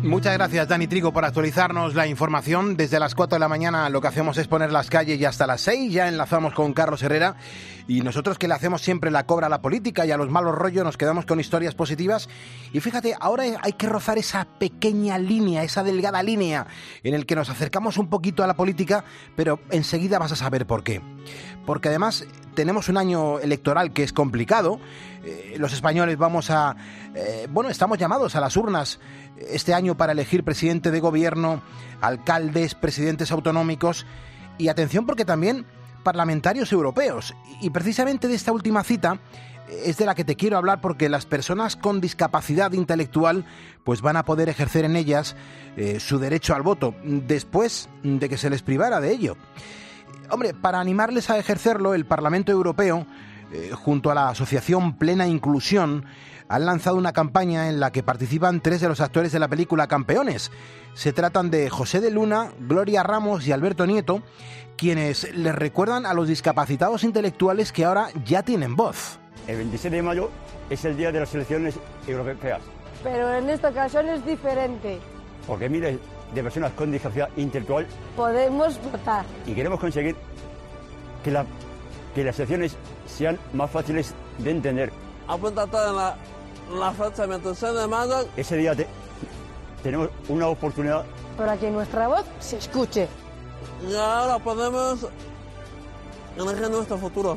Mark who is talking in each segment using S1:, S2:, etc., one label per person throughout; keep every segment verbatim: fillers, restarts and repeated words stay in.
S1: Muchas gracias, Dani Trigo, por actualizarnos la información. Desde las cuatro de la mañana lo que hacemos es poner las calles y hasta las seis ya enlazamos con Carlos Herrera. Y nosotros, que le hacemos siempre la cobra a la política y a los malos rollos, nos quedamos con historias positivas. Y fíjate, ahora hay que rozar esa pequeña línea, esa delgada línea en el que nos acercamos un poquito a la política, pero enseguida vas a saber por qué. Porque además tenemos un año electoral que es complicado. Eh, los españoles vamos a... Eh, bueno, estamos llamados a las urnas este año para elegir presidente de gobierno, alcaldes, presidentes autonómicos y atención porque también parlamentarios europeos. Y precisamente de esta última cita es de la que te quiero hablar, porque las personas con discapacidad intelectual pues van a poder ejercer en ellas eh, su derecho al voto después de que se les privara de ello. Hombre, para animarles a ejercerlo, el Parlamento Europeo, eh, junto a la Asociación Plena Inclusión, han lanzado una campaña en la que participan tres de los actores de la película Campeones. Se tratan de José de Luna, Gloria Ramos y Alberto Nieto, quienes les recuerdan a los discapacitados intelectuales que ahora ya tienen voz.
S2: El veintisiete de mayo es el día de las elecciones europeas.
S3: Pero en esta ocasión es diferente.
S2: Porque miles de personas con discapacidad intelectual
S3: podemos votar.
S2: Y queremos conseguir que, la, que las elecciones sean más fáciles de entender.
S4: Apúntate en la, la fecha veintiséis de mayo.
S2: Ese día te, tenemos una oportunidad
S3: para que nuestra voz se escuche.
S4: Y ahora podemos elegir nuestro futuro.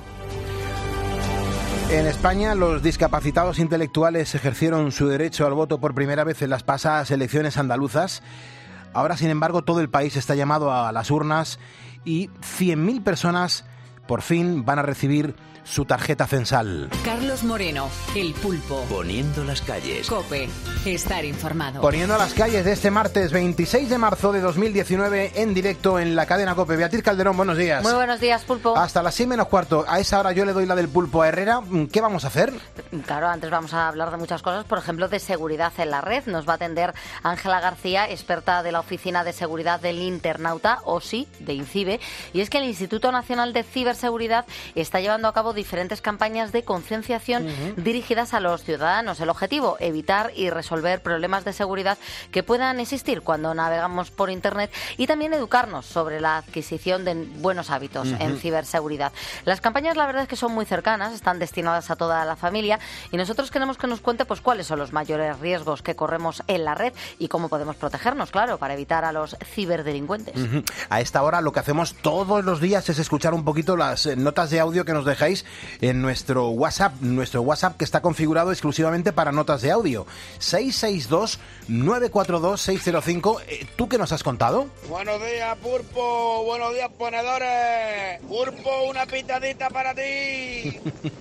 S1: En España, los discapacitados intelectuales ejercieron su derecho al voto por primera vez en las pasadas elecciones andaluzas. Ahora, sin embargo, todo el país está llamado a las urnas y cien mil personas por fin van a recibir su tarjeta censal.
S5: Carlos Moreno, El Pulpo.
S6: Poniendo las calles.
S5: COPE. Estar informado.
S1: Poniendo las calles de este martes veintiséis de marzo de dos mil diecinueve en directo en la cadena COPE. Beatriz Calderón, buenos días.
S7: Muy buenos días, Pulpo.
S1: Hasta las seis menos cuarto. A esa hora yo le doy la del Pulpo a Herrera. ¿Qué vamos a hacer?
S7: Claro, antes vamos a hablar de muchas cosas. Por ejemplo, de seguridad en la red. Nos va a atender Ángela García, experta de la Oficina de Seguridad del Internauta, O S I, de INCIBE. Y es que el Instituto Nacional de Ciberseguridad está llevando a cabo diferentes campañas de concienciación uh-huh. dirigidas a los ciudadanos. El objetivo, evitar y resolver problemas de seguridad que puedan existir cuando navegamos por Internet y también educarnos sobre la adquisición de buenos hábitos uh-huh. en ciberseguridad. Las campañas, la verdad es que son muy cercanas, están destinadas a toda la familia y nosotros queremos que nos cuente pues cuáles son los mayores riesgos que corremos en la red y cómo podemos protegernos, claro, para evitar a los ciberdelincuentes.
S1: Uh-huh. A esta hora lo que hacemos todos los días es escuchar un poquito las notas de audio que nos dejáis en nuestro WhatsApp, nuestro WhatsApp que está configurado exclusivamente para notas de audio. seis seis dos, nueve cuatro dos, seis cero cinco. ¿Tú qué nos has contado?
S8: Buenos días, Pulpo. Buenos días, ponedores. Pulpo, una pitadita para ti.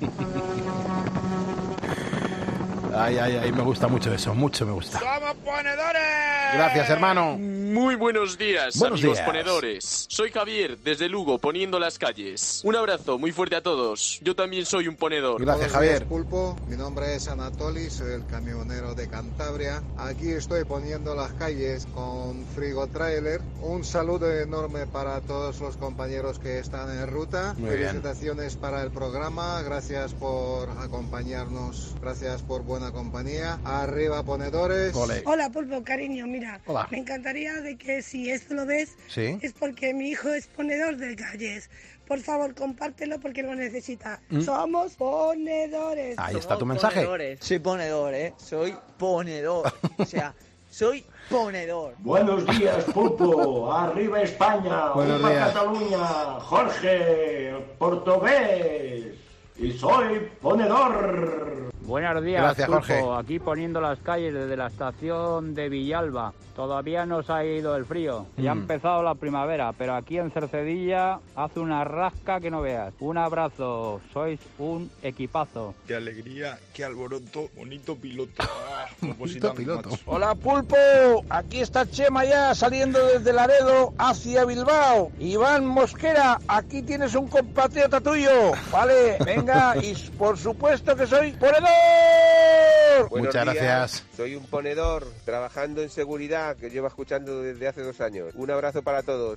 S1: Ay, ay, ay, me gusta mucho eso, mucho me gusta.
S8: ¡Somos ponedores!
S1: Gracias, hermano.
S9: Muy buenos días,
S1: buenos
S9: amigos
S1: días.
S9: ponedores. Soy Javier, desde Lugo, poniendo las calles. Un abrazo muy fuerte a todos. Yo también soy un ponedor.
S1: Gracias,
S10: Buenos
S1: Javier.
S10: días, Pulpo. Mi nombre es Anatoly, soy el camionero de Cantabria. Aquí estoy poniendo las calles con Frigo Trailer. Un saludo enorme para todos los compañeros que están en ruta.
S1: Muy
S10: Felicitaciones
S1: bien.
S10: para el programa. Gracias por acompañarnos. Gracias por buena compañía. Arriba, ponedores.
S1: Ole.
S11: Hola, Pulpo, cariño, mira,
S1: Hola.
S11: me encantaría de que si esto lo ves,
S1: ¿Sí?
S11: es porque mi hijo es ponedor de calles. Por favor, compártelo porque lo necesita.
S1: ¿Mm?
S11: Somos ponedores.
S1: Ahí
S11: Somos
S1: está tu mensaje.
S12: Ponedores. Soy ponedor, ¿eh? Soy ponedor. O sea, soy ponedor.
S13: Buenos días, Pulpo. Arriba España.
S1: Buenos
S13: Arriba
S1: días.
S13: Cataluña. Jorge, portugués. Y soy ponedor.
S14: Buenos días,
S1: Gracias,
S14: Pulpo.
S1: Jorge.
S14: Aquí poniendo las calles desde la estación de Villalba. Todavía no se ha ido el frío. Ya ha
S1: Mm.
S14: empezado la primavera, pero aquí en Cercedilla hace una rasca que no veas. Un abrazo, sois un equipazo.
S15: Qué alegría, qué alboroto, bonito piloto. Ah,
S1: Bonito piloto.
S15: macho.
S16: Hola, Pulpo, aquí está Chema ya saliendo desde Laredo hacia Bilbao. Iván Mosquera, aquí tienes un compatriota tuyo, ¿vale? Venga, y por supuesto que soy ponedor.
S17: Buenos
S1: Muchas
S17: días.
S1: gracias.
S17: Soy un ponedor trabajando en seguridad que llevo escuchando desde hace dos años. Un abrazo para todos.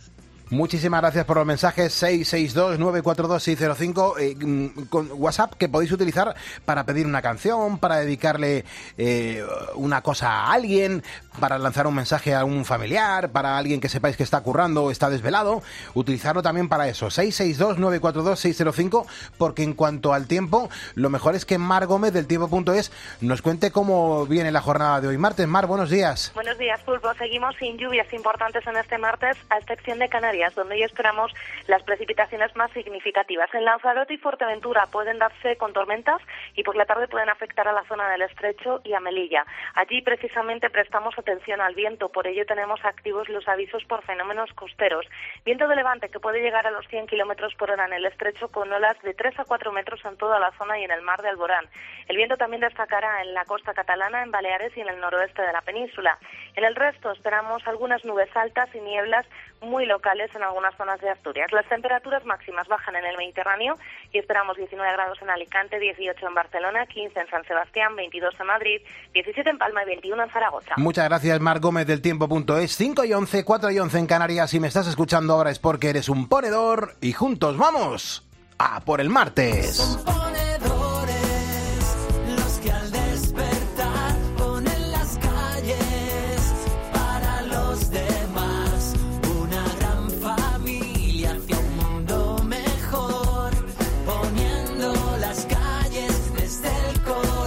S1: Muchísimas gracias por los mensajes. Seis seis dos, nueve cuatro dos, seis cero cinco, eh, con WhatsApp, que podéis utilizar para pedir una canción, para dedicarle eh, una cosa a alguien, para lanzar un mensaje a un familiar, para alguien que sepáis que está currando o está desvelado. Utilizarlo también para eso. Seis seis dos, nueve cuatro dos, seis cero cinco, porque en cuanto al tiempo, lo mejor es que Mar Gómez del tiempo punto es nos cuente cómo viene la jornada de hoy martes. Mar, buenos días.
S6: Buenos días, Pulpo. Seguimos sin lluvias importantes en este martes, a excepción de Canarias, donde hoy esperamos las precipitaciones más significativas. En Lanzarote y Fuerteventura pueden darse con tormentas y por la tarde pueden afectar a la zona del Estrecho y a Melilla. Allí precisamente prestamos atención al viento, por ello tenemos activos los avisos por fenómenos costeros. Viento de levante que puede llegar a los cien kilómetros por hora en el Estrecho, con olas de tres a cuatro metros en toda la zona y en el mar de Alborán. El viento también destacará en la costa catalana, en Baleares y en el noroeste de la península. En el resto esperamos algunas nubes altas y nieblas muy locales en algunas zonas de Asturias. Las temperaturas máximas bajan en el Mediterráneo y esperamos diecinueve grados en Alicante, dieciocho en Barcelona, quince en San Sebastián, veintidós en Madrid, diecisiete en Palma y veintiuno en Zaragoza.
S1: Muchas gracias, Mar Gómez del tiempo punto es. cinco y once, cuatro y once en Canarias. Si me estás escuchando ahora es porque eres un ponedor y juntos vamos a por el martes.
S18: Son ponedores los que al despertar ponen las calles para los demás. Una gran familia hacia un mundo mejor, poniendo las calles desde el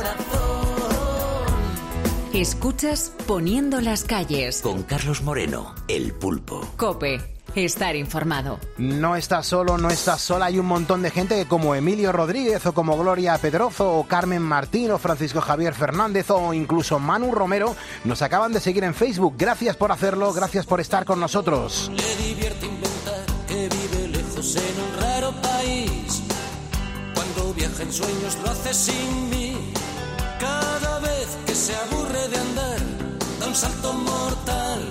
S18: corazón.
S5: Escuchas Poniendo las calles
S19: con Carlos Moreno, el Pulpo.
S5: COPE. Estar informado.
S1: No estás solo, no estás sola. Hay un montón de gente que, como Emilio Rodríguez o como Gloria Pedrozo o Carmen Martín o Francisco Javier Fernández o incluso Manu Romero, nos acaban de seguir en Facebook. Gracias por hacerlo, gracias por estar con nosotros.
S18: Le divierte inventar que vive lejos en un raro país. Cuando viaja en sueños lo hace sin mí. Cada vez que se aburre de andar, da un salto mortal.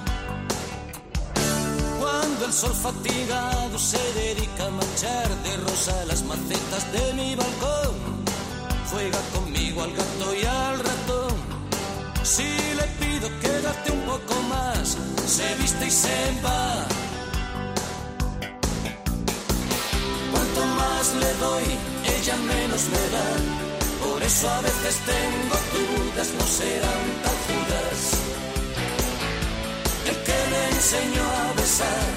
S18: Cuando el sol fatigado se dedica a manchar de rosa las macetas de mi balcón, juega conmigo al gato y al ratón. Si le pido quédate un poco más, se viste y se va. Cuanto más le doy, ella menos me da. Por eso a veces tengo dudas, no serán tan Judas el que me enseñó a besar.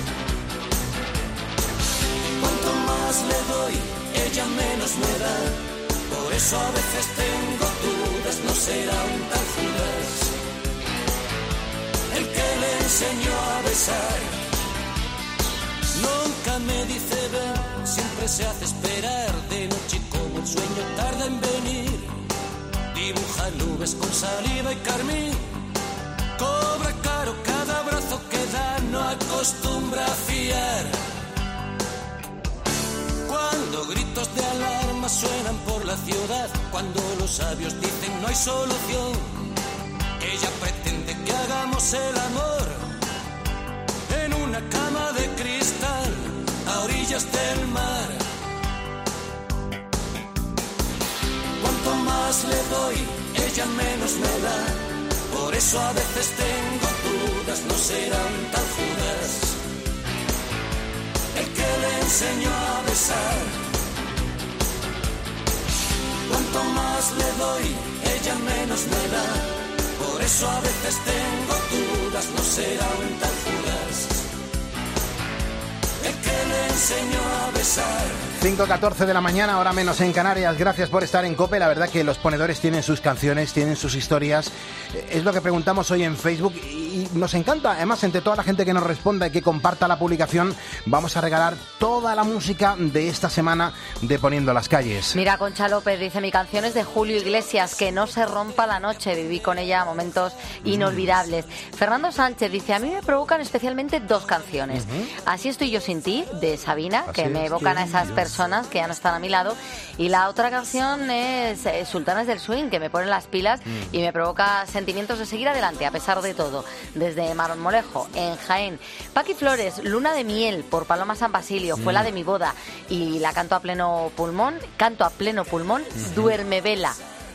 S18: Cuanto más le doy, ella menos me da. Por eso a veces tengo dudas, no será un tal Judas el que le enseñó a besar. Nunca me dice ven, siempre se hace esperar. De noche como el sueño tarda en venir. Dibuja nubes con saliva y carmín. Cobra caro cada abrazo que da, no acostumbra a fiar. Cuando gritos de alarma suenan por la ciudad, cuando los sabios dicen no hay solución, ella pretende que hagamos el amor en una cama de cristal a orillas del mar. Cuanto más le doy, ella menos me da. Por eso a veces tengo dudas, no serán tal Judas el que le enseñó a besar. Cuanto más le doy, ella menos me da. Por eso a veces tengo dudas, no serán tal Judas el que le enseñó a besar.
S1: cinco catorce de la mañana, hora menos en Canarias. Gracias por estar en COPE. La verdad que los ponedores tienen sus canciones, tienen sus historias. Es lo que preguntamos hoy en Facebook y nos encanta. Además, entre toda la gente que nos responda y que comparta la publicación, vamos a regalar toda la música de esta semana de Poniendo las Calles.
S7: Mira, Concha López dice, mi canción es de Julio Iglesias, Que no se rompa la noche. Viví con ella momentos inolvidables. Mm. Fernando Sánchez dice, a mí me provocan especialmente dos canciones. Uh-huh. Así estoy yo sin ti, de Sabina, Así que me evocan a esas personas personas que ya no están a mi lado, y la otra canción es eh, Sultanas del Swing, que me ponen las pilas mm. y me provoca sentimientos de seguir adelante a pesar de todo. Desde Marmolejo, en Jaén. Paqui Flores, Luna de Miel, por Paloma San Basilio, mm. fue la de mi boda y la canto a pleno pulmón, canto a pleno pulmón, mm-hmm. Duerme Vela,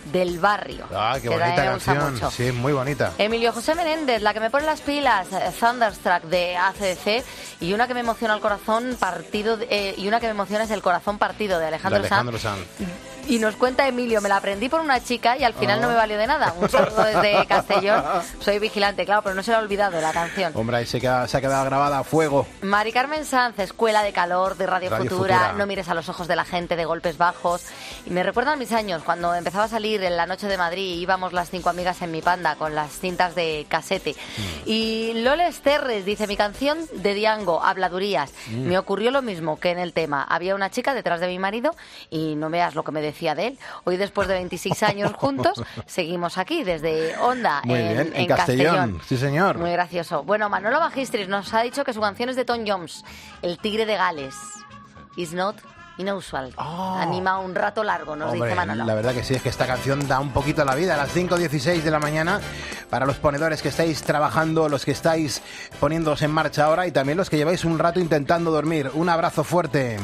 S7: del barrio.
S1: Ah, qué
S7: que
S1: bonita
S7: me gusta
S1: canción.
S7: mucho.
S1: Sí, muy bonita.
S7: Emilio José Menéndez, la que me pone las pilas, eh, Thunderstruck de A C D C, y una que me emociona el corazón partido, de, eh, y una que me emociona es El corazón partido de Alejandro,
S1: de Alejandro Sanz.
S7: Sanz. Y nos cuenta Emilio, me la aprendí por una chica y al final
S1: oh.
S7: no me valió de nada. Un saludo desde Castellón. Soy vigilante, claro, pero no se le ha olvidado la canción.
S1: Hombre, ahí se, queda, se ha quedado grabada a fuego.
S7: Mari Carmen Sanz, Escuela de Calor de Radio,
S1: Radio
S7: Futura,
S1: Futura.
S7: No mires a los ojos de la gente, de Golpes Bajos. Y me recuerdan mis años, cuando empezaba a salir en la noche de Madrid, íbamos las cinco amigas en mi panda con las cintas de casete. Mm. Y Loles Terres dice, mi canción de Diango, Habladurías. Mm. Me ocurrió lo mismo que en el tema. Había una chica detrás de mi marido y no veas lo que me decía de él. Hoy, después de veintiséis años juntos, seguimos aquí desde Onda,
S1: Muy
S7: en,
S1: bien, en,
S7: en
S1: Castellón.
S7: Castellón.
S1: Sí, señor.
S7: Muy gracioso. Bueno, Manolo Magistris nos ha dicho que su canción es de Tom Jones, El Tigre de Gales. It's not inusual. Oh. Anima un rato largo, nos
S1: Hombre,
S7: dice Manolo.
S1: La verdad que sí, es que esta canción da un poquito la vida. A las cinco dieciséis de la mañana, para los ponedores que estáis trabajando, los que estáis poniéndoos en marcha ahora y también los que lleváis un rato intentando dormir. Un abrazo fuerte.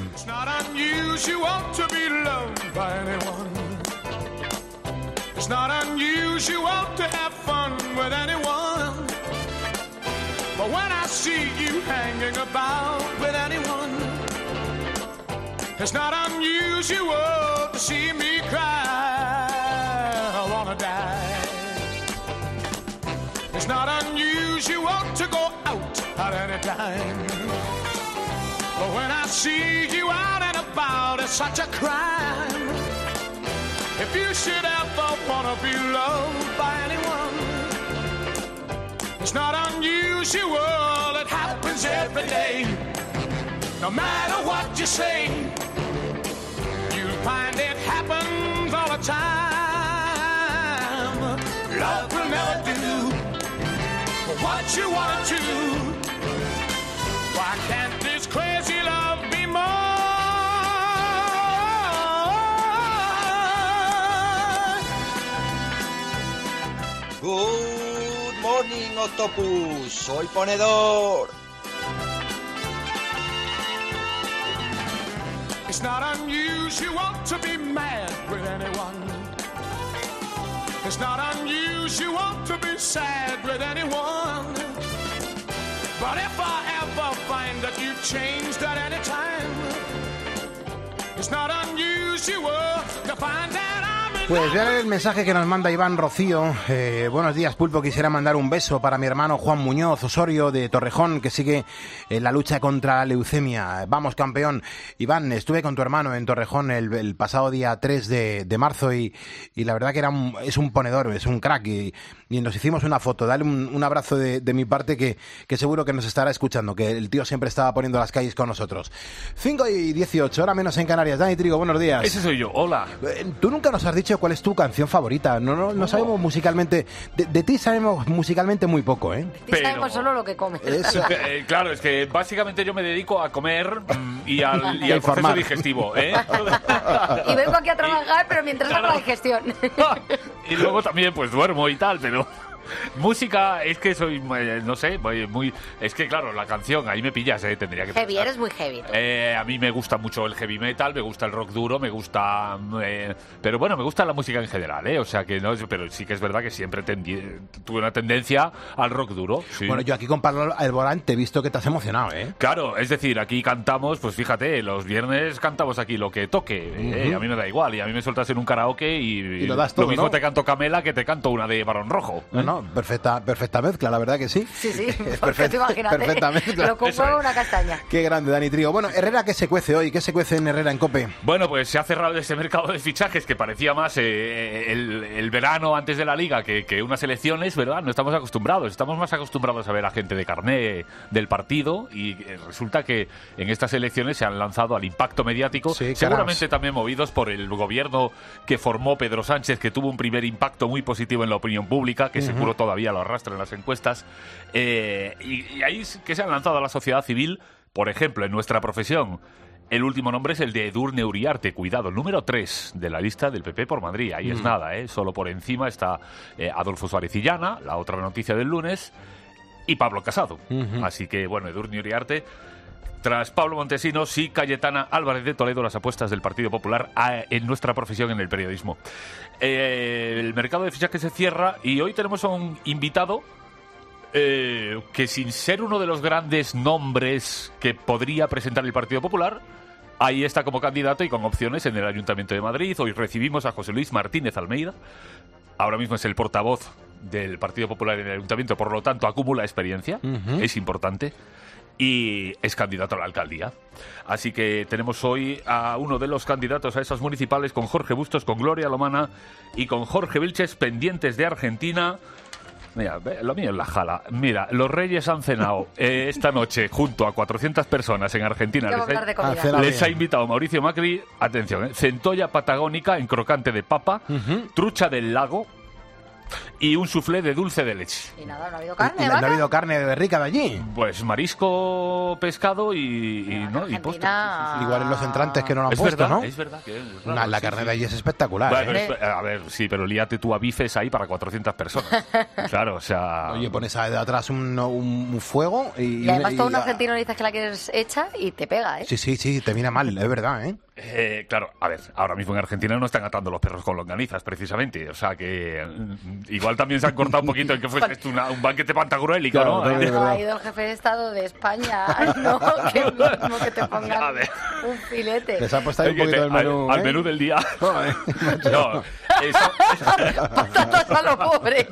S18: It's not unusual to have fun with anyone, but when I see you hanging about with anyone, it's not unusual to see me cry. I wanna die. It's not unusual to go out at any time, but when I see you out and about, it's such a crime. If you should ever wanna be loved by anyone, it's not unusual, it happens every day. No matter what you say, you'll find it happens all the time. Love will never do what you want to. Why can't this crazy love be more?
S20: Good morning, Octopus. Soy Ponedor.
S18: It's not unusual to be mad with anyone. It's not unusual to be sad with anyone. But if I ever find that you've changed at any time, it's not unusual to find that I'm in
S1: Pues voy a leer el mensaje que nos manda Iván Rocío. Eh, buenos días, Pulpo. Quisiera mandar un beso para mi hermano Juan Muñoz Osorio de Torrejón, que sigue en la lucha contra la leucemia. Vamos, campeón. Iván, estuve con tu hermano en Torrejón el, el pasado día tres de, de marzo y, y la verdad que era un, es un ponedor, es un crack. Y, y nos hicimos una foto. Dale un, un abrazo de, de mi parte que, que seguro que nos estará escuchando, que el tío siempre estaba poniendo las calles con nosotros. cinco y dieciocho, hora menos en Canarias. Dani Trigo, buenos días.
S21: Ese soy yo, hola.
S1: Tú nunca nos has dicho cuál es tu canción favorita. No, no, no sabemos musicalmente. De, de ti sabemos musicalmente muy poco, ¿eh?
S7: De ti sabemos solo lo que comes.
S21: Eh, claro, es que básicamente yo me dedico a comer y al, y al proceso digestivo, ¿eh?
S7: Y vengo aquí a trabajar, pero mientras hago la digestión.
S21: Y luego también pues duermo y tal, pero... Música, es que soy, no sé, muy... Es que claro, la canción, ahí me pillas, eh, tendría que...
S7: Heavy, eres muy heavy.
S21: Eh, a mí me gusta mucho el heavy metal, me gusta el rock duro, me gusta... Eh, pero bueno, me gusta la música en general, ¿eh? O sea que no, pero sí que es verdad que siempre tendi- tuve una tendencia al rock duro. Sí.
S1: Bueno, yo aquí con Pablo Alborán te he visto que te has emocionado, ¿eh?
S21: Claro, es decir, aquí cantamos, pues fíjate, los viernes cantamos aquí lo que toque, uh-huh. eh, a mí me da igual, y a mí me sueltas en un karaoke y...
S1: Y lo das todo,
S21: lo mismo,
S1: ¿no?
S21: Te canto Camela que te canto una de Barón Rojo.
S1: No, no, perfecta, perfecta mezcla, la verdad que sí.
S7: Sí, sí,
S1: perfecta,
S7: imagínate.
S1: Perfecta mezcla.
S7: Lo compro una castaña.
S1: Qué grande, Dani Trigo. Bueno, Herrera, ¿qué se cuece hoy? ¿Qué se cuece en Herrera en COPE?
S21: Bueno, pues se ha cerrado ese mercado de fichajes que parecía más eh, el, el verano antes de la Liga que, que unas elecciones, ¿verdad? No estamos acostumbrados, estamos más acostumbrados a ver a gente de carné del partido y resulta que en estas elecciones se han lanzado al impacto mediático,
S1: sí,
S21: seguramente también movidos por el gobierno que formó Pedro Sánchez, que tuvo un primer impacto muy positivo en la opinión pública, que uh-huh. seguro todavía lo arrastra en las encuestas, eh, y, y ahí es que se han lanzado a la sociedad civil, por ejemplo, en nuestra profesión. El último nombre es el de Edurne Uriarte, cuidado, número tres de la lista del P P por Madrid. Ahí mm. es nada, ¿eh? Solo por encima está eh, Adolfo Suárez Illana, la otra noticia del lunes. y Pablo Casado.
S1: Uh-huh.
S21: Así que, bueno, Edurne Uriarte, tras Pablo Montesinos y Cayetana Álvarez de Toledo, las apuestas del Partido Popular a, en nuestra profesión en el periodismo. Eh, el mercado de fichajes se cierra y hoy tenemos a un invitado eh, que, sin ser uno de los grandes nombres que podría presentar el Partido Popular, ahí está como candidato y con opciones en el Ayuntamiento de Madrid. Hoy recibimos a José Luis Martínez Almeida. Ahora mismo es el portavoz del Partido Popular en el Ayuntamiento, por lo tanto acumula experiencia, uh-huh. es importante, y es candidato a la alcaldía. Así que tenemos hoy a uno de los candidatos a esas municipales, con Jorge Bustos, con Gloria Lomana y con Jorge Vilches, pendientes de Argentina. Mira, lo mío es la jala. Mira, los Reyes han cenado eh, esta noche junto a cuatrocientas personas en Argentina. Les ha, les ha invitado Mauricio Macri, atención, eh, centolla patagónica en crocante de papa, uh-huh. trucha del lago y un soufflé de dulce de leche.
S7: Y nada, no ha habido carne,
S1: ¿Y, y no ha habido carne de rica de allí?
S21: Pues marisco, pescado y, y, ¿no? y postre. Sí, sí, sí.
S1: Igual en los entrantes que no lo han
S21: es
S1: puesto,
S21: verdad,
S1: ¿no?
S21: Es verdad que es
S1: raro, no, la
S21: sí,
S1: carne
S21: sí.
S1: de allí es espectacular.
S21: Bueno,
S1: ¿eh?
S21: A ver, sí, pero líate tú a bifes ahí para cuatrocientas personas. Claro, o sea...
S1: Oye, pones de atrás un, un, un fuego y...
S7: Y además
S1: y,
S7: todo un
S1: y,
S7: argentino le dices que la quieres hecha y te pega, ¿eh?
S1: Sí, sí, sí, te viene mal, es verdad, ¿eh?
S21: Eh, claro, a ver, ahora mismo en Argentina no están atando los perros con longanizas, precisamente. O sea que mm, igual también se han cortado un poquito en que fuese esto una, un banquete pantagruélico,
S1: claro,
S21: ¿no?
S1: no,
S7: Pero ha ido el jefe de Estado de España, ¿no? Que mismo que te pongan un filete.
S1: Les ha puesto ahí un poquito
S21: te,
S1: del menú,
S21: al,
S1: ¿eh?
S21: al menú del día.
S1: Joder,
S21: no, eso,
S7: patatas a lo pobre.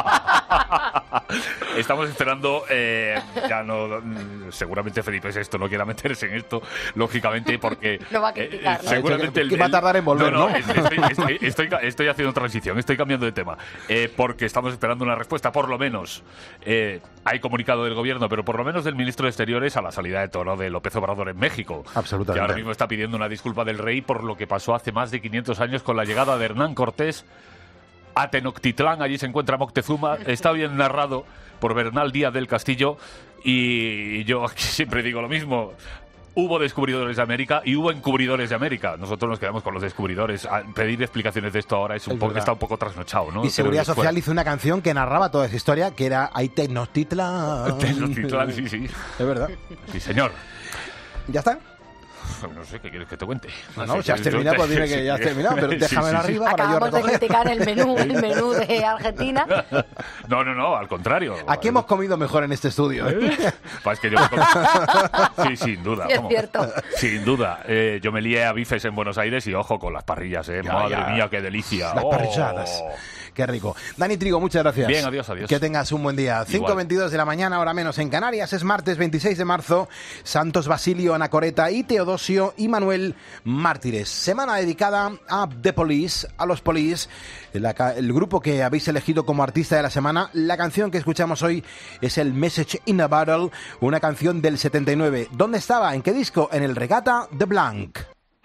S21: Estamos esperando, eh, ya no, seguramente Felipe Sexto no quiera meterse en esto, lógicamente, porque
S7: no va a criticar,
S21: eh,
S7: ¿no?
S21: seguramente el,
S1: que va a tardar en volver,
S21: no,
S1: ¿no?
S21: no estoy, estoy, estoy, estoy haciendo transición, estoy cambiando de tema, eh, porque estamos esperando una respuesta, por lo menos, eh, hay comunicado del gobierno, pero por lo menos del ministro de Exteriores a la salida de tono de López Obrador en México.
S1: Absolutamente.
S21: Que ahora mismo está pidiendo una disculpa del rey por lo que pasó hace más de quinientos años con la llegada de Hernán Cortés a Tenochtitlán. Allí se encuentra Moctezuma, está bien narrado por Bernal Díaz del Castillo, y yo aquí siempre digo lo mismo. Hubo descubridores de América y hubo encubridores de América. Nosotros nos quedamos con los descubridores. A pedir explicaciones de esto ahora es un
S1: es
S21: poco, está un poco trasnochado, ¿no?
S1: Y Seguridad Social fuera. hizo una canción que narraba toda esa historia, que era Ay Tenochtitlán.
S21: Tenochtitlán, sí, sí.
S1: Es verdad.
S21: Sí, señor.
S1: ¿Ya está?
S21: No sé, ¿qué quieres que te cuente?
S1: No, no, si has terminado, pues dime que ya has terminado, pero déjamelo sí, sí, arriba
S7: sí.
S1: para yo
S7: recoger. Acabamos de criticar el menú, el menú de Argentina.
S21: No, no, no, al contrario.
S1: Aquí hemos comido mejor en este estudio, ¿eh?
S21: Pues que yo me comí... Sí, sin duda.
S7: Sí, es cierto.
S21: Sin duda. Eh, yo me lié a bifes en Buenos Aires y ojo con las parrillas, ¿eh?
S1: Ya,
S21: Madre
S1: ya.
S21: mía, qué delicia.
S1: Las
S21: oh.
S1: parrilladas. Qué rico. Dani Trigo, muchas gracias.
S21: Bien, adiós, adiós.
S1: Que tengas un buen día. cinco veintidós de la mañana, hora menos en Canarias. Es martes veintiséis de marzo. Santos Basilio, Ana Coreta y Teodosio y Manuel Mártires. Semana dedicada a The Police, a los Police, la, el grupo que habéis elegido como artista de la semana. La canción que escuchamos hoy es el Message in a Bottle, una canción del setenta y nueve. ¿Dónde estaba? ¿En qué disco? En el Regatta de Blanc.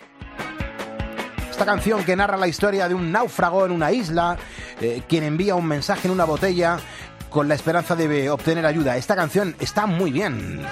S1: Esta canción que narra la historia de un náufrago en una isla, eh, quien envía un mensaje en una botella con la esperanza de obtener ayuda. Esta canción está muy bien.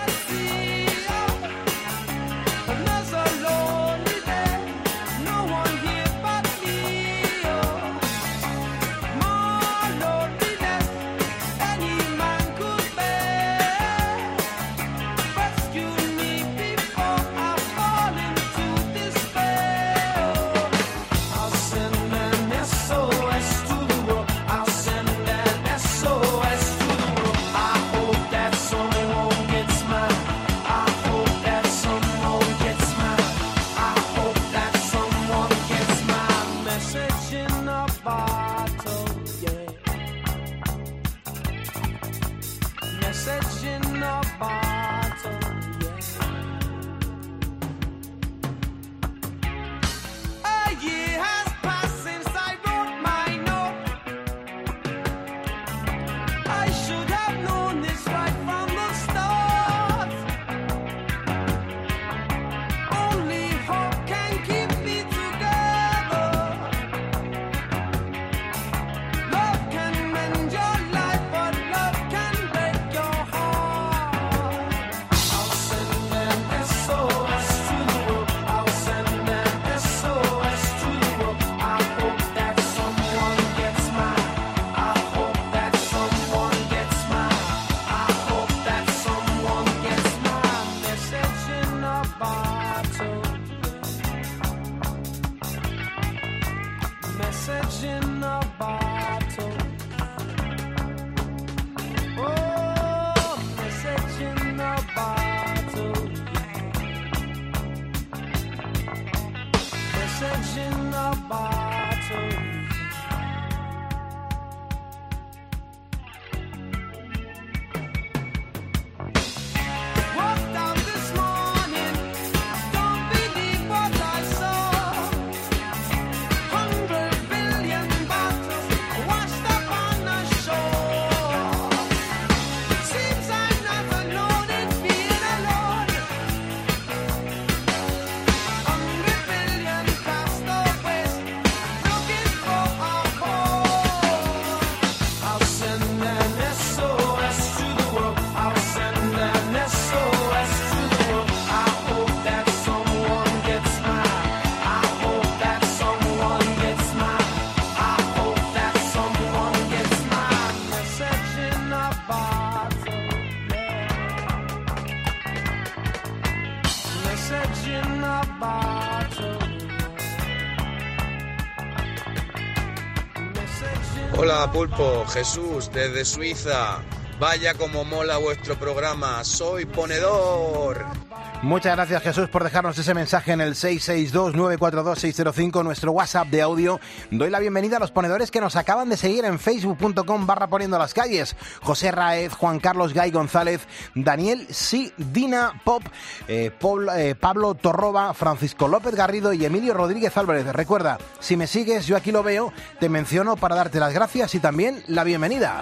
S20: Hola Pulpo, Jesús desde Suiza. Vaya como mola vuestro programa, soy ponedor.
S1: Muchas gracias, Jesús, por dejarnos ese mensaje en el seis seis dos, nueve cuatro dos, seis cero cinco, nuestro WhatsApp de audio. Doy la bienvenida a los ponedores que nos acaban de seguir en facebook punto com barra poniendo las calles. José Raez, Juan Carlos Gay González, Daniel Sí, Dina Pop, eh, Pablo, eh, Pablo Torroba, Francisco López Garrido y Emilio Rodríguez Álvarez. Recuerda, si me sigues, yo aquí lo veo, te menciono para darte las gracias y también la bienvenida.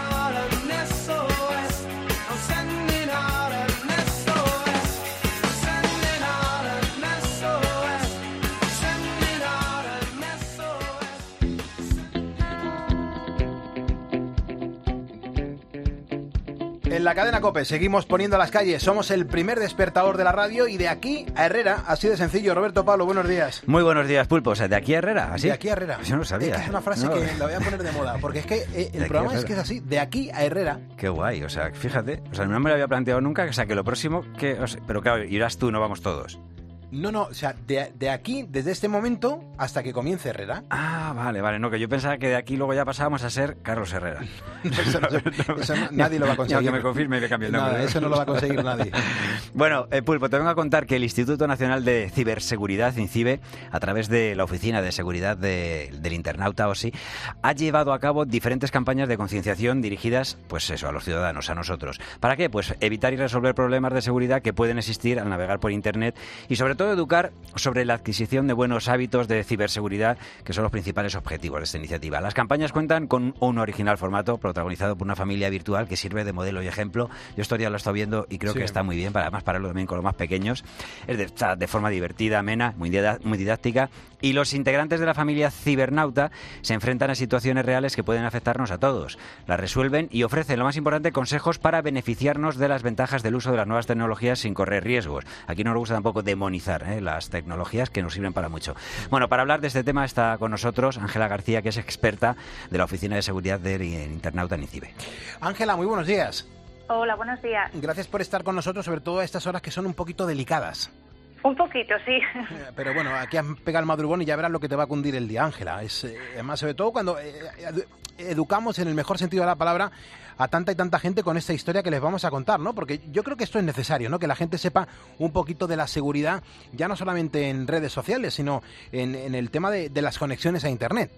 S1: En la cadena COPE seguimos poniendo las calles. Somos el primer despertador de la radio y de aquí a Herrera, así de sencillo. Roberto Pablo, buenos días.
S2: Muy buenos días, Pulpo. O sea, ¿de aquí a Herrera? ¿Así?
S1: De aquí a Herrera.
S2: Yo no sabía.
S1: Es, que es una frase
S2: no.
S1: que la voy a poner de moda, porque es que eh, el programa es que es así, de aquí a Herrera.
S2: Qué guay, o sea, fíjate. O sea, no me lo había planteado nunca, o sea, que lo próximo que... O sea, pero claro, irás tú, no vamos todos.
S1: No, no, o sea, de, de aquí, desde este momento, hasta que comience Herrera.
S2: Ah, vale, vale. No, que yo pensaba que de aquí luego ya pasábamos a ser Carlos Herrera.
S1: eso no, eso no, nadie lo va a conseguir.
S2: No, que me confirme y me cambie el nombre.
S1: Nada, eso no lo va a conseguir nadie.
S2: Bueno, eh, Pulpo, te vengo a contar que el Instituto Nacional de Ciberseguridad, INCIBE, a través de la Oficina de Seguridad de, del Internauta, O S I, ha llevado a cabo diferentes campañas de concienciación dirigidas, pues eso, a los ciudadanos, a nosotros. ¿Para qué? Pues evitar y resolver problemas de seguridad que pueden existir al navegar por Internet y sobre todo educar sobre la adquisición de buenos hábitos de ciberseguridad, que son los principales objetivos de esta iniciativa. Las campañas cuentan con un original formato protagonizado por una familia virtual que sirve de modelo y ejemplo. Yo esto ya lo he estado viendo y creo sí. que está muy bien, para además pararlo también con los más pequeños. Es de, está de forma divertida, amena, muy, muy didáctica. Y los integrantes de la familia cibernauta se enfrentan a situaciones reales que pueden afectarnos a todos. Las resuelven y ofrecen, lo más importante, consejos para beneficiarnos de las ventajas del uso de las nuevas tecnologías sin correr riesgos. Aquí no nos gusta tampoco demonizar ¿eh? las tecnologías, que nos sirven para mucho. Bueno, para hablar de este tema está con nosotros Ángela García, que es experta de la Oficina de Seguridad del Internauta en INCIBE.
S1: Ángela, muy buenos días.
S6: Hola, buenos días.
S1: Gracias por estar con nosotros, sobre todo a estas horas que son un poquito delicadas.
S6: Un poquito, sí.
S1: Pero bueno, aquí has pegado el madrugón y ya verás lo que te va a cundir el día, Ángela. Es, eh, además, sobre todo cuando eh, educamos en el mejor sentido de la palabra a tanta y tanta gente con esta historia que les vamos a contar, ¿no? Porque yo creo que esto es necesario, ¿no? Que la gente sepa un poquito de la seguridad, ya no solamente en redes sociales, sino en, en el tema de, de las conexiones a Internet.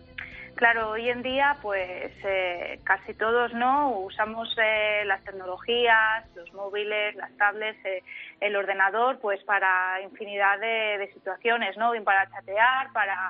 S6: Claro, hoy en día, pues eh, casi todos, ¿no? Usamos eh, las tecnologías, los móviles, las tablets, eh, el ordenador, pues para infinidad de, de situaciones, ¿no? Bien para chatear, para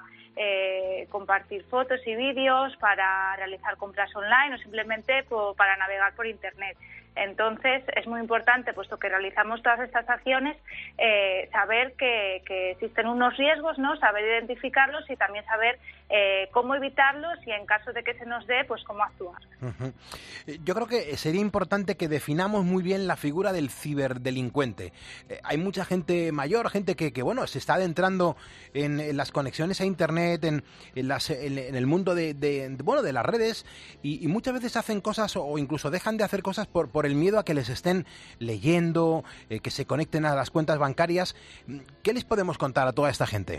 S6: eh, compartir fotos y vídeos, para realizar compras online o simplemente por, para navegar por Internet. Entonces, es muy importante, puesto que realizamos todas estas acciones, eh, saber que, que existen unos riesgos, ¿no? Saber identificarlos y también saber eh, cómo evitarlos y, en caso de que se nos dé, pues cómo actuar.
S1: Uh-huh. Yo creo que sería importante que definamos muy bien la figura del ciberdelincuente. Eh, hay mucha gente mayor, gente que, que bueno, se está adentrando en, en las conexiones a Internet, en, en, las, en, en el mundo de, de, de, bueno, de las redes, y, y muchas veces hacen cosas o incluso dejan de hacer cosas por, por el miedo a que les estén leyendo, eh, que se conecten a las cuentas bancarias. ¿Qué les podemos contar a toda esta gente?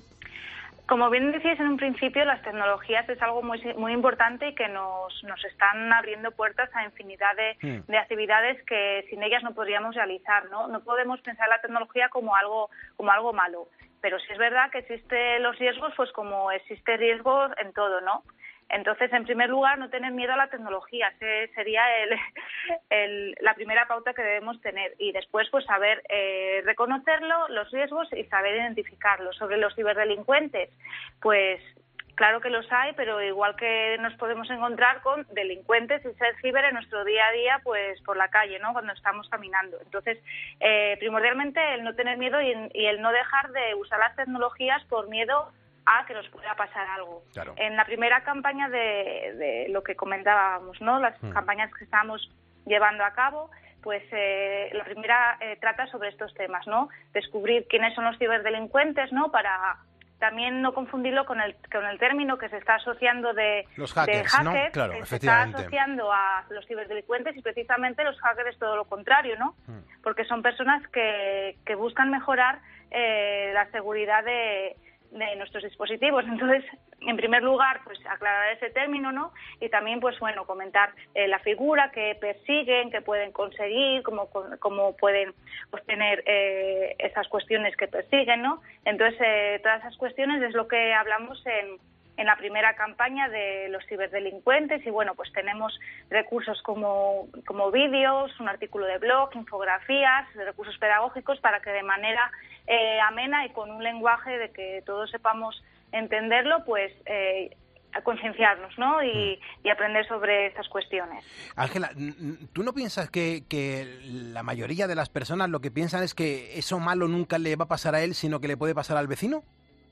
S6: Como bien decíais en un principio, las tecnologías es algo muy muy importante y que nos, nos están abriendo puertas a infinidad de, mm. de actividades que sin ellas no podríamos realizar, ¿no? No podemos pensar la tecnología como algo como algo malo, pero sí es verdad que existen los riesgos, pues como existe riesgo en todo, ¿no? Entonces, en primer lugar, no tener miedo a la tecnología, ese sería el, el, la primera pauta que debemos tener. Y después, pues saber eh, reconocerlo, los riesgos y saber identificarlos. Sobre los ciberdelincuentes, pues claro que los hay, pero igual que nos podemos encontrar con delincuentes y ser ciber en nuestro día a día, pues por la calle, ¿no? Cuando estamos caminando. Entonces, eh, primordialmente, el no tener miedo y, y el no dejar de usar las tecnologías por miedo a que nos pueda pasar algo. Claro. En la primera campaña de, de lo que comentábamos, ¿no? Las mm. campañas que estamos llevando a cabo, pues eh, la primera eh, trata sobre estos temas, ¿no? Descubrir quiénes son los ciberdelincuentes, ¿no? Para también no confundirlo con el con el término que se está asociando de
S1: los hackers,
S6: de hackers,
S1: ¿no? Claro,
S6: que
S1: efectivamente.
S6: Se está asociando a los ciberdelincuentes y precisamente los hackers es todo lo contrario, ¿no? Mm. Porque son personas que, que buscan mejorar eh, la seguridad de
S3: de nuestros dispositivos. Entonces, en primer lugar, pues aclarar ese término, ¿no? Y también, pues bueno, comentar eh, la figura que persiguen, que pueden conseguir, cómo, cómo pueden obtener eh, esas cuestiones que persiguen, ¿no? Entonces, eh, todas esas cuestiones es lo que hablamos en, en la primera campaña de los ciberdelincuentes y, bueno, pues tenemos recursos como, como vídeos, un artículo de blog, infografías, recursos pedagógicos para que de manera eh, amena y con un lenguaje de que todos sepamos entenderlo, pues eh, a concienciarnos, ¿no? Y, y aprender sobre estas cuestiones.
S1: Ángela, ¿tú no piensas que, que la mayoría de las personas lo que piensan es que eso malo nunca le va a pasar a él, sino que le puede pasar al vecino?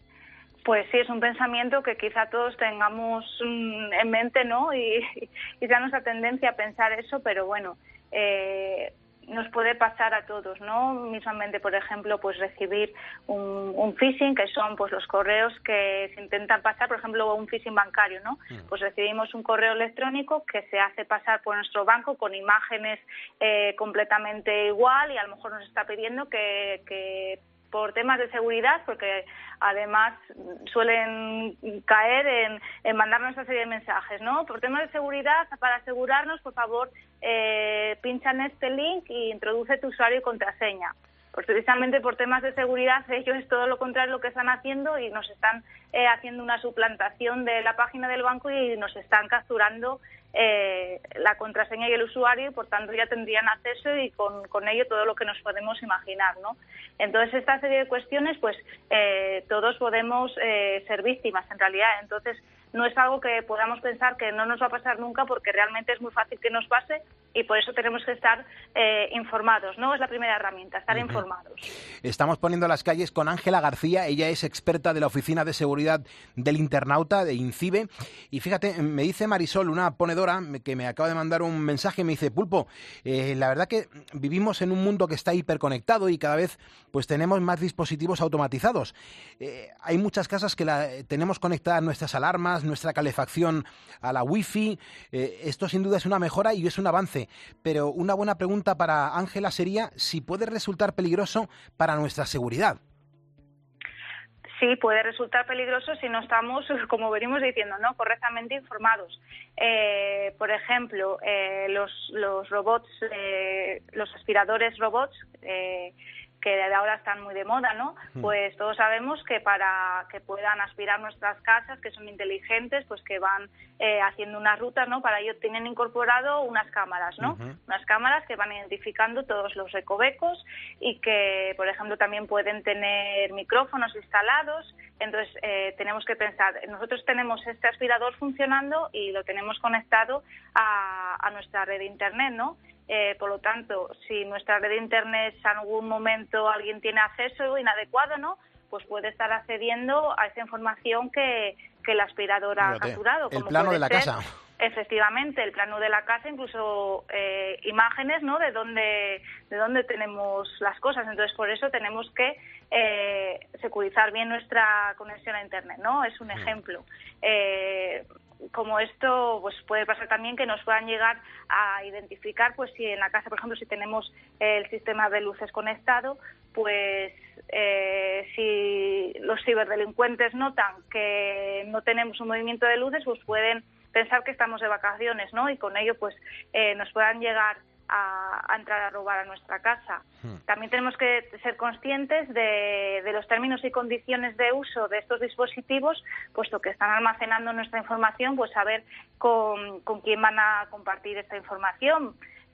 S3: Pues sí, es un pensamiento que quizá todos tengamos mm, en mente, ¿no? Y quizá nuestra tendencia a pensar eso, pero bueno, eh, nos puede pasar a todos, ¿no? Mismamente, por ejemplo, pues recibir un, un phishing, que son pues los correos que se intentan pasar, por ejemplo, un phishing bancario, ¿no? Pues recibimos un correo electrónico que se hace pasar por nuestro banco con imágenes eh, completamente igual y a lo mejor nos está pidiendo que, que por temas de seguridad, porque además suelen caer en, en mandarnos una serie de mensajes, ¿no? Por temas de seguridad, para asegurarnos, por favor, eh, pincha en este link y introduce tu usuario y contraseña. Pues precisamente por temas de seguridad, ellos es todo lo contrario lo que están haciendo y nos están eh, haciendo una suplantación de la página del banco y nos están capturando eh, la contraseña y el usuario y por tanto ya tendrían acceso y con, con ello todo lo que nos podemos imaginar, ¿no? Entonces esta serie de cuestiones pues eh, todos podemos eh, ser víctimas en realidad, entonces no es algo que podamos pensar que no nos va a pasar nunca porque realmente es muy fácil que nos pase y por eso tenemos que estar eh, informados, ¿no? Es la primera herramienta, estar uh-huh. informados.
S1: Estamos poniendo las calles con Ángela García, ella es experta de la Oficina de Seguridad del Internauta, de INCIBE, y fíjate, me dice Marisol, una ponedora, que me acaba de mandar un mensaje, me dice, Pulpo, eh, la verdad que vivimos en un mundo que está hiperconectado y cada vez pues tenemos más dispositivos automatizados. Eh, hay muchas casas que la, tenemos conectadas nuestras alarmas, nuestra calefacción a la wifi, eh, esto sin duda es una mejora y es un avance, pero una buena pregunta para Ángela sería si puede resultar peligroso para nuestra seguridad.
S3: Sí, puede resultar peligroso si no estamos, como venimos diciendo, ¿no?, correctamente informados. Eh, por ejemplo, eh, los, los robots, eh, los aspiradores robots, eh, que ahora están muy de moda, ¿no? Pues todos sabemos que para que puedan aspirar nuestras casas, que son inteligentes, pues que van eh, haciendo unas rutas, ¿no? Para ello tienen incorporado unas cámaras, ¿no? Uh-huh. Unas cámaras que van identificando todos los recovecos y que, por ejemplo, también pueden tener micrófonos instalados. Entonces, eh, tenemos que pensar, nosotros tenemos este aspirador funcionando y lo tenemos conectado a, a nuestra red de Internet, ¿no? Eh, por lo tanto, si nuestra red de Internet en algún momento alguien tiene acceso inadecuado, ¿no?, pues puede estar accediendo a esa información que, que el aspirador ha Fíjate, capturado.
S1: El plano de la ser, casa.
S3: Efectivamente, el plano de la casa, incluso eh, imágenes, ¿no?, de dónde, de dónde tenemos las cosas. Entonces, por eso tenemos que eh, securizar bien nuestra conexión a Internet, ¿no? Es un mm. ejemplo. Eh, como esto, pues puede pasar también que nos puedan llegar a identificar, pues si en la casa, por ejemplo, si tenemos el sistema de luces conectado, pues eh, si los ciberdelincuentes notan que no tenemos un movimiento de luces, pues pueden pensar que estamos de vacaciones, ¿no? Y con ello, pues eh, nos puedan llegar a, a entrar a robar a nuestra casa. Hmm. También tenemos que ser conscientes de, de los términos y condiciones de uso de estos dispositivos, puesto que están almacenando nuestra información, pues saber con, con quién van a compartir esta información.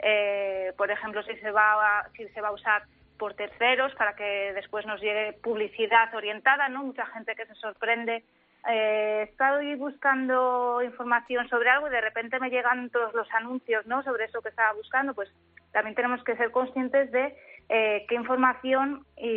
S3: Eh, por ejemplo, si se va a, si se va a usar por terceros para que después nos llegue publicidad orientada, ¿no? Mucha gente que se sorprende. Eh, estoy buscando información sobre algo y de repente me llegan todos los anuncios, ¿no?, sobre eso que estaba buscando. Pues también tenemos que ser conscientes de eh, qué información y,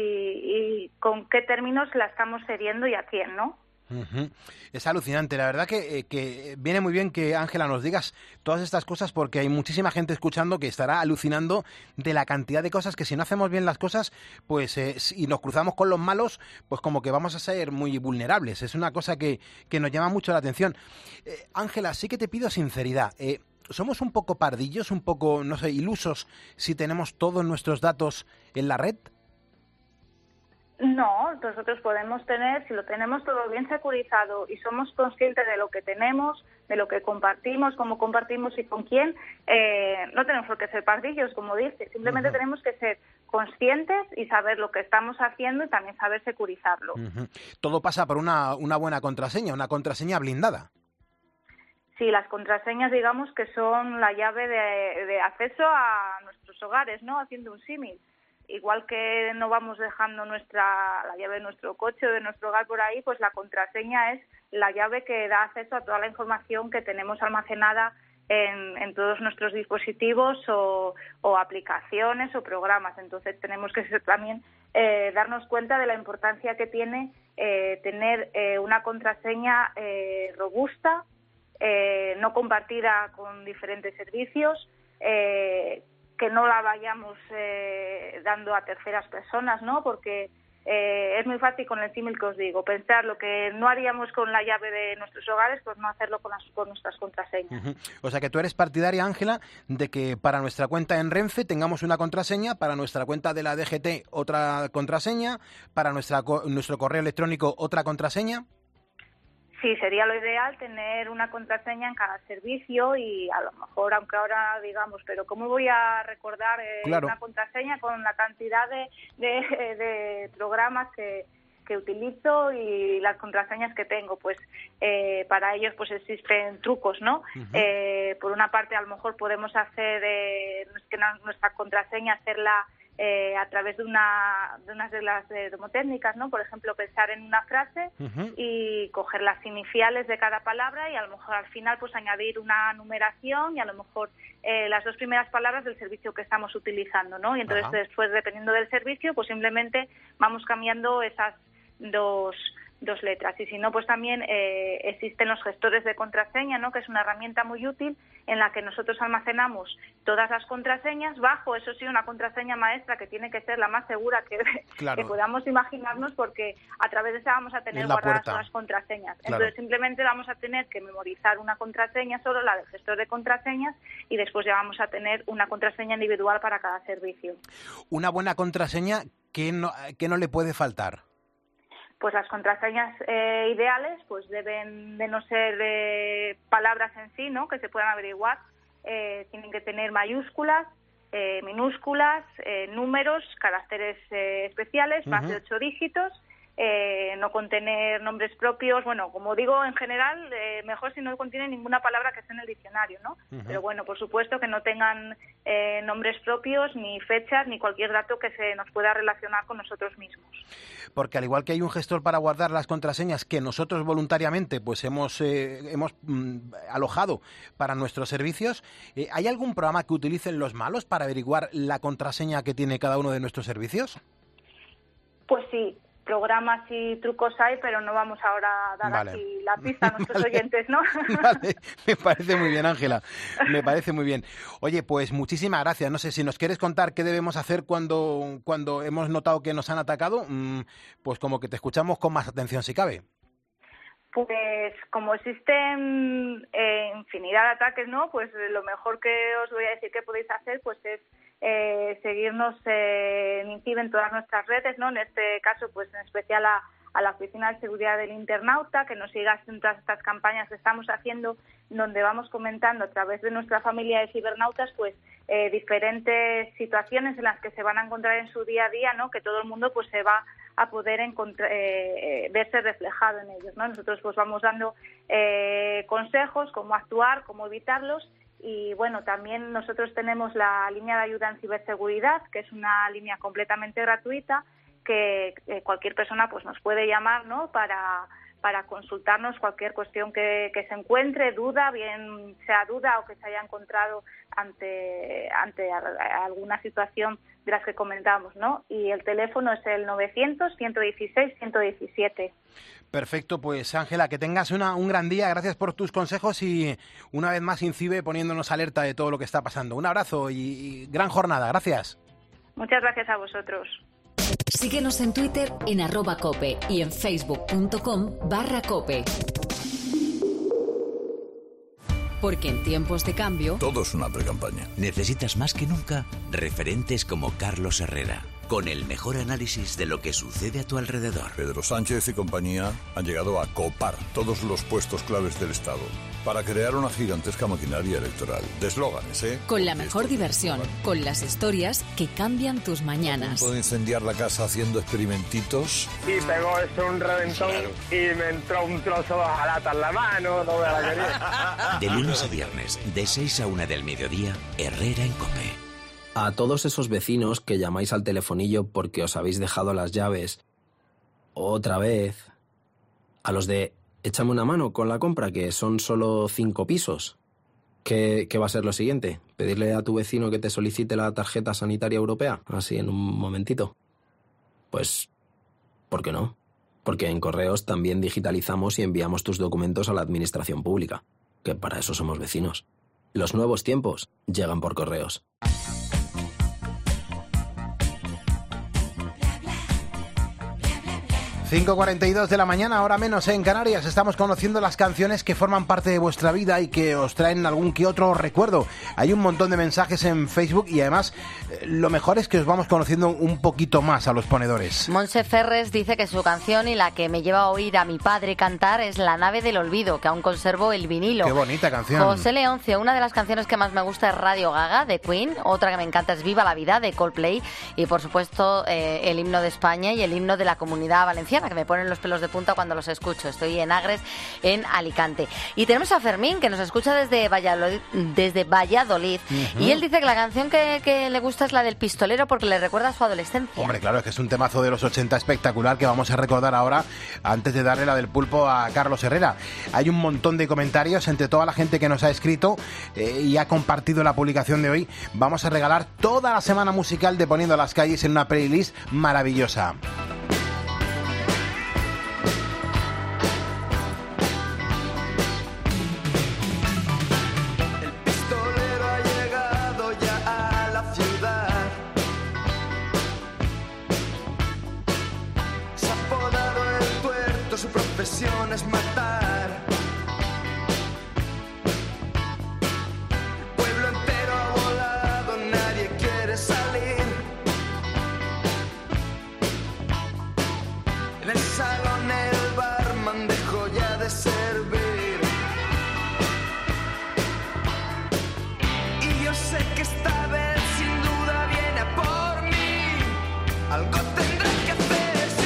S3: y con qué términos la estamos cediendo y a quién, ¿no?
S1: Uh-huh. Es alucinante, la verdad que, eh, que viene muy bien que, Ángela, nos digas todas estas cosas porque hay muchísima gente escuchando que estará alucinando de la cantidad de cosas que si no hacemos bien las cosas, pues eh, y nos cruzamos con los malos, pues como que vamos a ser muy vulnerables. Es una cosa que, que nos llama mucho la atención. Eh, Ángela, sí que te pido sinceridad. Eh, ¿Somos un poco pardillos, un poco, no sé, ilusos si tenemos todos nuestros datos en la red?
S3: No, nosotros podemos tener, si lo tenemos todo bien securizado y somos conscientes de lo que tenemos, de lo que compartimos, cómo compartimos y con quién, eh, no tenemos por qué ser pardillos, como dice, simplemente uh-huh. tenemos que ser conscientes y saber lo que estamos haciendo y también saber securizarlo.
S1: Uh-huh. Todo pasa por una, una buena contraseña, una contraseña blindada.
S3: Sí, las contraseñas, digamos, que son la llave de, de acceso a nuestros hogares, ¿no? Haciendo un símil. Igual que no vamos dejando nuestra la llave de nuestro coche o de nuestro hogar por ahí, pues la contraseña es la llave que da acceso a toda la información que tenemos almacenada en, en todos nuestros dispositivos o, o aplicaciones o programas. Entonces tenemos que ser, también eh, darnos cuenta de la importancia que tiene eh, tener eh, una contraseña eh, robusta, eh, no compartida con diferentes servicios, eh, que no la vayamos eh, dando a terceras personas, ¿no? Porque eh, es muy fácil con el símil que os digo, pensar lo que no haríamos con la llave de nuestros hogares, pues no hacerlo con, las, con nuestras contraseñas.
S1: Uh-huh. O sea que tú eres partidaria, Ángela, de que para nuestra cuenta en Renfe tengamos una contraseña, para nuestra cuenta de la D G T otra contraseña, para nuestra nuestro correo electrónico otra contraseña.
S3: Sí, sería lo ideal tener una contraseña en cada servicio y a lo mejor, aunque ahora digamos, pero ¿cómo voy a recordar eh, claro. una contraseña con la cantidad de, de, de programas que, que utilizo y las contraseñas que tengo? Pues eh, para ellos pues existen trucos, ¿no? Uh-huh. Eh, por una parte, a lo mejor podemos hacer eh, nuestra contraseña, hacerla Eh, a través de una de unas reglas eh, domotécnicas, ¿no? Por ejemplo, pensar en una frase uh-huh. y coger las iniciales de cada palabra y a lo mejor al final pues añadir una numeración y a lo mejor eh, las dos primeras palabras del servicio que estamos utilizando, ¿no? Y entonces uh-huh. después, dependiendo del servicio, pues simplemente vamos cambiando esas dos dos letras. Y si no, pues también eh, existen los gestores de contraseña, ¿no? Que es una herramienta muy útil en la que nosotros almacenamos todas las contraseñas bajo, eso sí, una contraseña maestra que tiene que ser la más segura que, claro. que podamos imaginarnos, porque a través de esa vamos a tener guardadas todas las contraseñas. Claro. Entonces simplemente vamos a tener que memorizar una contraseña, solo la del gestor de contraseñas, y después ya vamos a tener una contraseña individual para cada servicio.
S1: Una buena contraseña, ¿qué no, qué no le puede faltar?
S3: Pues las contraseñas eh, ideales pues deben de no ser eh, palabras en sí, ¿no? Que se puedan averiguar. Eh, tienen que tener mayúsculas, eh, minúsculas, eh, números, caracteres eh, especiales, uh-huh. más de ocho dígitos, eh, no contener nombres propios. Bueno, como digo, en general, eh, mejor si no contiene ninguna palabra que esté en el diccionario, ¿no? Uh-huh. Pero bueno, por supuesto que no tengan eh, nombres propios, ni fechas, ni cualquier dato que se nos pueda relacionar con nosotros mismos.
S1: Porque al igual que hay un gestor para guardar las contraseñas que nosotros voluntariamente pues hemos eh, hemos mm, alojado para nuestros servicios, eh, ¿hay algún programa que utilicen los malos para averiguar la contraseña que tiene cada uno de nuestros servicios?
S3: Pues sí. Programas y trucos hay, pero no vamos ahora a dar vale. aquí la pista a nuestros vale. oyentes, ¿no?
S1: Vale, me parece muy bien, Ángela, me parece muy bien. Oye, pues muchísimas gracias. No sé si nos quieres contar qué debemos hacer cuando, cuando hemos notado que nos han atacado, pues como que te escuchamos con más atención si cabe.
S3: Pues como existen eh, infinidad de ataques, ¿no? Pues lo mejor que os voy a decir que podéis hacer pues es Eh, seguirnos eh, en INCIBE en todas nuestras redes, ¿no? En este caso, pues en especial a, a la Oficina de Seguridad del Internauta, que nos sigas en todas estas campañas que estamos haciendo, donde vamos comentando a través de nuestra familia de cibernautas, pues eh, diferentes situaciones en las que se van a encontrar en su día a día, ¿no? Que todo el mundo pues se va a poder encontrar, eh, verse reflejado en ellos, ¿no? Nosotros pues vamos dando eh, consejos, cómo actuar, cómo evitarlos. Y bueno, también nosotros tenemos la línea de ayuda en ciberseguridad, que es una línea completamente gratuita, que eh, cualquier persona pues nos puede llamar, ¿no? Para, para consultarnos cualquier cuestión que, que se encuentre, duda, bien sea duda o que se haya encontrado ante, ante alguna situación de las que comentamos, ¿no? Y el teléfono es el novecientos, ciento dieciséis, ciento diecisiete.
S1: Perfecto, pues Ángela, que tengas una, un gran día, gracias por tus consejos y una vez más INCIBE poniéndonos alerta de todo lo que está pasando. Un abrazo y, y gran jornada, gracias.
S3: Muchas gracias a vosotros.
S5: Síguenos en Twitter en arroba cope y en facebook.com barra cope. Porque en tiempos de cambio...
S19: Todo es una pre-campaña. Necesitas más que nunca referentes como Carlos Herrera. con el mejor análisis de lo que sucede a tu alrededor.
S4: Pedro Sánchez y compañía han llegado a copar todos los puestos claves del Estado para crear una gigantesca maquinaria electoral. De eslóganes, ¿eh?
S5: Con la mejor diversión, con las historias que cambian tus mañanas.
S4: ¿Puedo incendiar la casa haciendo experimentitos?
S22: Y pegó eso un reventón y me entró un trozo de hojalata en la mano, no me la quería.
S19: De lunes a viernes, de seis a una del mediodía, Herrera en COPE.
S23: A todos esos vecinos que llamáis al telefonillo porque os habéis dejado las llaves otra vez. A los de échame una mano con la compra, que son solo cinco pisos. ¿Qué, ¿Qué va a ser lo siguiente? ¿Pedirle a tu vecino que te solicite la tarjeta sanitaria europea? Así en un momentito. Pues, ¿por qué no? Porque en Correos también digitalizamos y enviamos tus documentos a la administración pública. Que para eso somos vecinos. Los nuevos tiempos llegan por Correos.
S1: cinco cuarenta y dos de la mañana, ahora menos en Canarias. Estamos conociendo las canciones que forman parte de vuestra vida y que os traen algún que otro recuerdo. Hay un montón de mensajes en Facebook y además lo mejor es que os vamos conociendo un poquito más a los ponedores.
S7: Monse Ferres dice que su canción y la que me lleva a oír a mi padre cantar es La nave del olvido, que aún conservo el vinilo.
S1: Qué bonita canción.
S7: José Leoncio, una de las canciones que más me gusta es Radio Gaga, de Queen. Otra que me encanta es Viva la vida, de Coldplay. Y por supuesto eh, el himno de España y el himno de la Comunidad Valenciana, que me ponen los pelos de punta cuando los escucho. Estoy en Agres, en Alicante. Y tenemos a Fermín, que nos escucha desde Valladolid, desde Valladolid uh-huh. y él dice que la canción que, que le gusta es la del pistolero porque le recuerda a su adolescencia.
S1: Hombre, claro, es que es un temazo de los ochenta espectacular que vamos a recordar ahora antes de darle la del pulpo a Carlos Herrera. Hay un montón de comentarios entre toda la gente que nos ha escrito eh, y ha compartido la publicación de hoy. Vamos a regalar toda la semana musical de Poniendo las Calles en una playlist maravillosa.
S24: Es matar. El pueblo entero ha volado, nadie quiere salir. En el salón el barman dejó ya de servir. Y yo sé que esta vez sin duda viene a por mí. Algo tendré que hacer.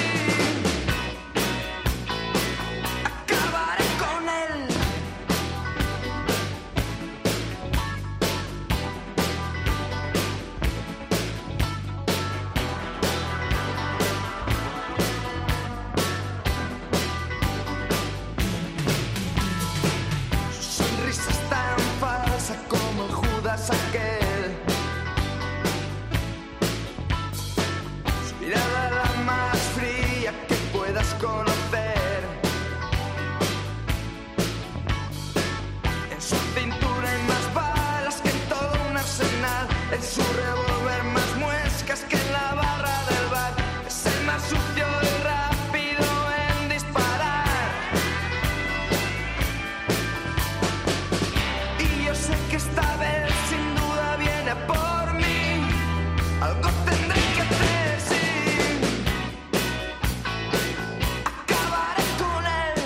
S24: Aquel. Su mirada la más fría que puedas conocer. En su cintura hay más balas que en todo un arsenal. En su revólver más muescas que en la barra del bar. Es el más sucio y rápido en disparar. Y yo sé que esta vez por mí, algo tendré que hacer, sí. Acabaré con él.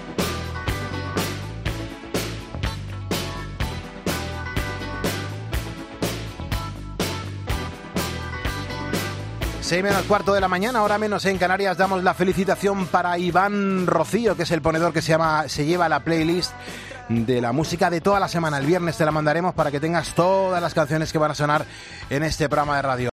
S1: Seis menos cuarto de la mañana, ahora menos en Canarias. Damos la felicitación para Iván Rocío, que es el ponedor que se llama, se lleva la playlist de la música de toda la semana. El viernes te la mandaremos para que tengas todas las canciones que van a sonar en este programa de radio.